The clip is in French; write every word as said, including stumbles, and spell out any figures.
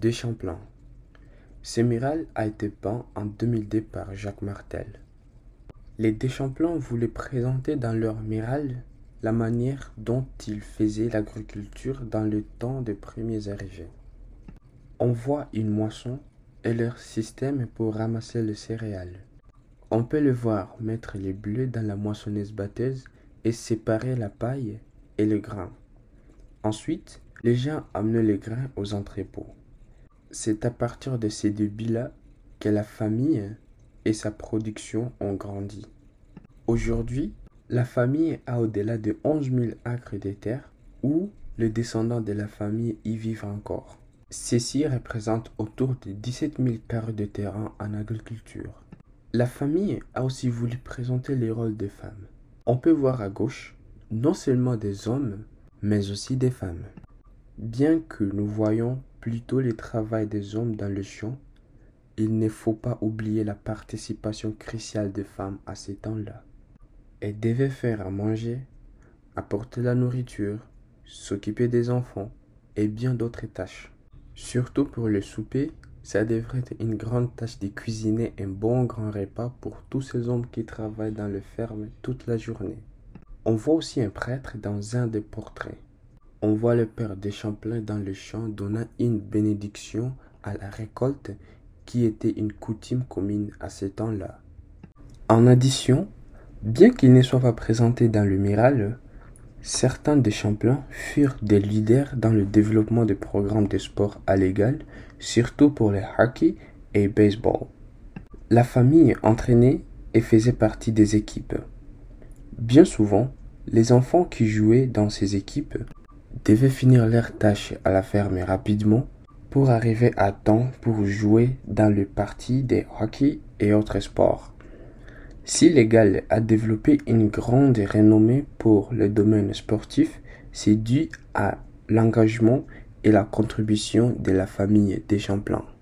Deschamplin. Ce mural a été peint en deux mille deux par Jacques Martel. Les Deschamplin voulaient présenter dans leur mural la manière dont ils faisaient l'agriculture dans le temps des premiers arrivés. On voit une moisson et leur système pour ramasser les céréales. On peut le voir mettre les blés dans la moissonneuse batteuse et séparer la paille et le grain. Ensuite, les gens amenaient les grains aux entrepôts. C'est à partir de ces débuts-là que la famille et sa production ont grandi. Aujourd'hui, la famille a au-delà de onze mille acres de terre où les descendants de la famille y vivent encore. Ceci représente autour de dix-sept mille carrés de terrain en agriculture. La famille a aussi voulu présenter les rôles des femmes. On peut voir à gauche non seulement des hommes, mais aussi des femmes. Bien que nous voyons plutôt le travail des hommes dans le champ, il ne faut pas oublier la participation cruciale des femmes à ces temps-là. Elles devaient faire à manger, apporter la nourriture, s'occuper des enfants et bien d'autres tâches. Surtout pour le souper, ça devrait être une grande tâche de cuisiner un bon grand repas pour tous ces hommes qui travaillent dans les fermes toute la journée. On voit aussi un prêtre dans un des portraits. On voit le père Deschamplin dans le champ donnant une bénédiction à la récolte qui était une coutume commune à ce temps-là. En addition, bien qu'ils ne soient pas présentés dans le mural, certains Deschamplin furent des leaders dans le développement des programmes de sport à l'égal, surtout pour le hockey et le baseball. La famille entraînait et faisait partie des équipes. Bien souvent, les enfants qui jouaient dans ces équipes devaient finir leurs tâches à la ferme rapidement pour arriver à temps pour jouer dans le parti des hockey et autres sports. Si l'Égal a développé une grande renommée pour le domaine sportif, c'est dû à l'engagement et la contribution de la famille Deschamplin.